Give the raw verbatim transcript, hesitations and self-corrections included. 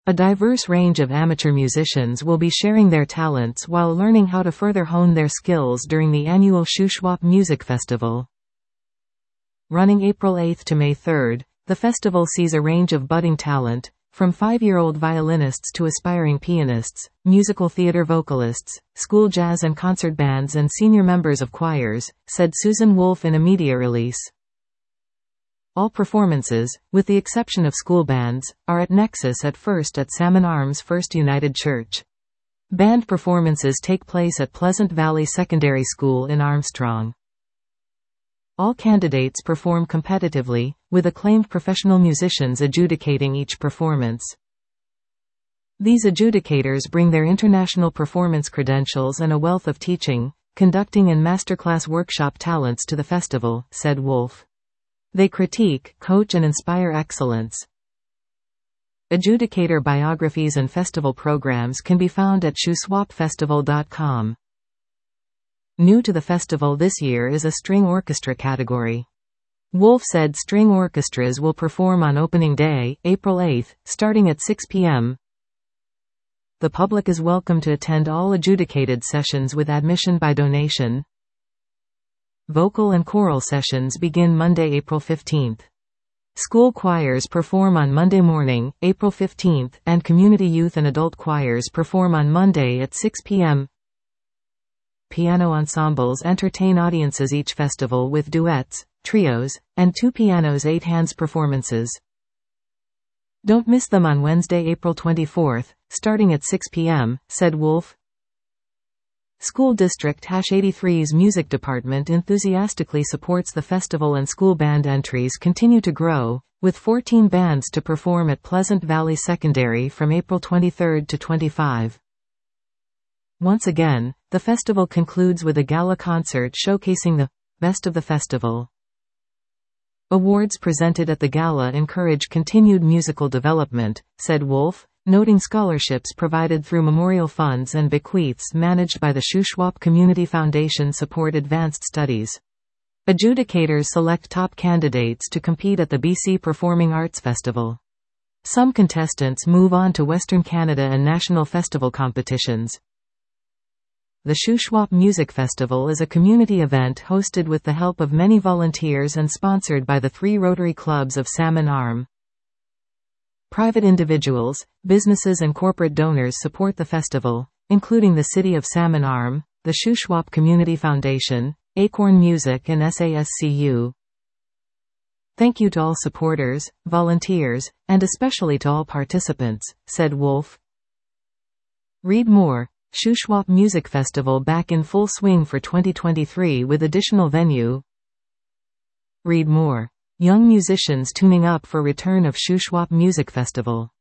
A diverse range of amateur musicians will be sharing their talents while learning how to further hone their skills during the annual Shuswap Music Festival. Running April eighth to May third, the festival sees a range of budding talent, from five-year-old violinists to aspiring pianists, musical theater vocalists, school jazz and concert bands and senior members of choirs, said Susan Wolf in a media release. All performances, with the exception of school bands, are at Nexus at First at Salmon Arms First United Church. Band performances take place at Pleasant Valley Secondary School in Armstrong. All candidates perform competitively, with acclaimed professional musicians adjudicating each performance. These adjudicators bring their international performance credentials and a wealth of teaching, conducting and masterclass workshop talents to the festival, said Wolf. They critique, coach and inspire excellence. Adjudicator biographies and festival programs can be found at shuswap festival dot com. New to the festival this year is a string orchestra category. Wolf said string orchestras will perform on opening day, April eighth, starting at six p m The public is welcome to attend all adjudicated sessions with admission by donation. Vocal and choral sessions begin Monday, April fifteenth. School choirs perform on Monday morning, April fifteenth, and community youth and adult choirs perform on Monday at six p m Piano ensembles entertain audiences each festival with duets, trios, and two pianos eight hands performances. Don't miss them on Wednesday, April twenty-fourth, starting at six p m, said Wolf. School District eighty-three's music department enthusiastically supports the festival and school band entries continue to grow, with fourteen bands to perform at Pleasant Valley Secondary from April twenty-third to twenty-fifth. Once again, the festival concludes with a gala concert showcasing the best of the festival. Awards presented at the gala encourage continued musical development, said Wolf, noting scholarships provided through memorial funds and bequeaths managed by the Shuswap Community Foundation support advanced studies. Adjudicators select top candidates to compete at the B C Performing Arts Festival. Some contestants move on to Western Canada and national festival competitions. The Shuswap Music Festival is a community event hosted with the help of many volunteers and sponsored by the three Rotary Clubs of Salmon Arm. Private individuals, businesses and corporate donors support the festival, including the City of Salmon Arm, the Shuswap Community Foundation, Acorn Music and S A S C U. Thank you to all supporters, volunteers, and especially to all participants, said Wolf. Read more. Shuswap Music Festival back in full swing for twenty twenty-three with additional venue. Read more. Young musicians tuning up for return of Shuswap Music Festival.